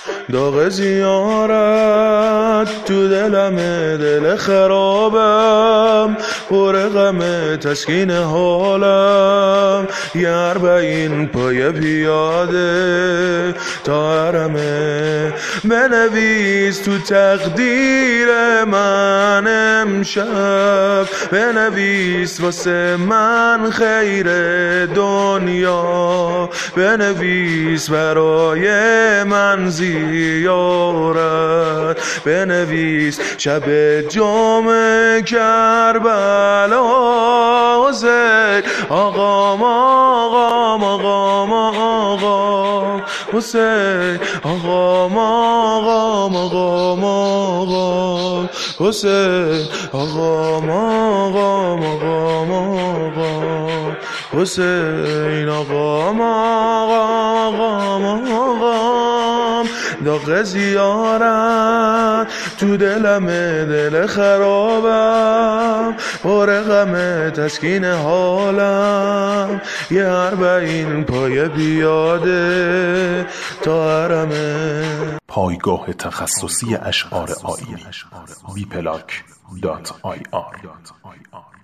داغ زیارت تو دلمه، دل خرابم پر غمه، تسکین حالم یه اربعین پای پیاده تا حرمه. بنویس تو تقدیر من امشب، بنویس واسه من خیر دنیا، بنویس برای من زیارت، بنویس شب جمعه کربلا. حسین آقام آقام آقام آقام، حسین آقام آقام آقام آقام، حسین آقام آقام آقام آقام، حسین آقام آقام آقام. داغ زیارت تو دلمه، دل خرابم پر غمه، تسکین حالم یه اربعین پای پیاده تا حرمه. پایگاه تخصصی اشعار آیینی wplac.ir